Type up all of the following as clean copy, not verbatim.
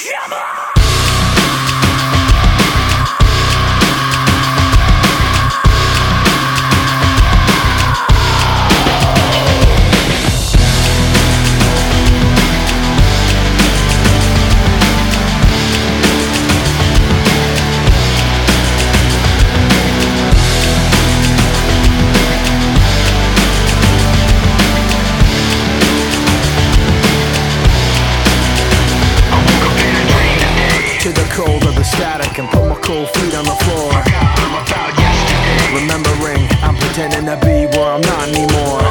Come on! To the cold of the static and put my cold feet on the floor. Remembering I'm pretending to be where I'm not anymore.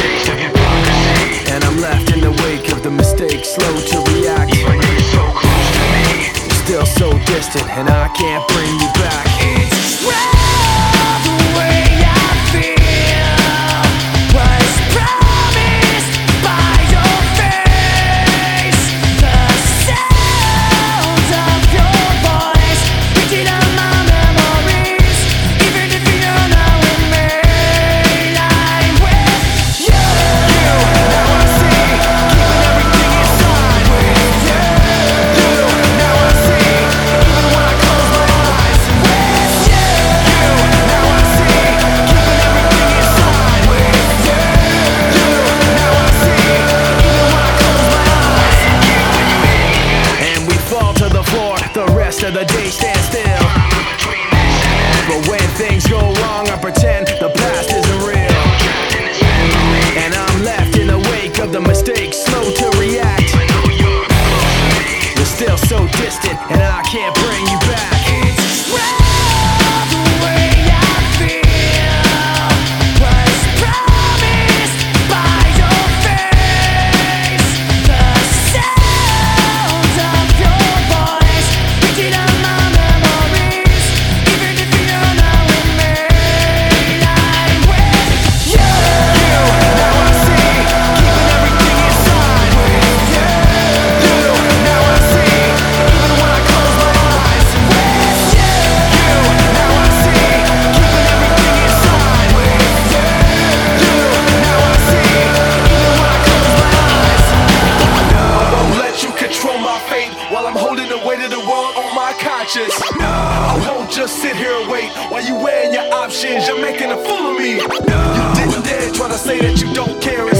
And I'm left in the wake of the mistakes, slow to react. Still so distant and I can't bring you back. It's well the way I feel was promised by your face. The sound of your voice reaching out my memories. Even if you're not with me, I'm with you. Now I see, keeping everything inside. With you, now I see, even when I close my eyes. With you, Now I see, keeping everything inside. With you, now I see, even when I close my eyes. And we fall to the floor, the rest of the day stand still. But when things go wrong, I pretend the past isn't real. And I'm left in the wake of the mistakes, slow to react. You're still so distant, and I can't bring you back. it's well the way I feel was promised by your face. The sound of your voice reaching out my memories. Even if you're not with me, I'm with you. Now I see, keeping everything inside. With you, now I see, even when I close my eyes. With you, Now I see, keeping everything inside. With you, now I see, even when I close my eyes. I won't let you control my fate while I'm holding the weight of the world on my conscience. I won't just sit here and wait while you weighing your options. You're making a fool of me. You didn't dare try to say that you don't care.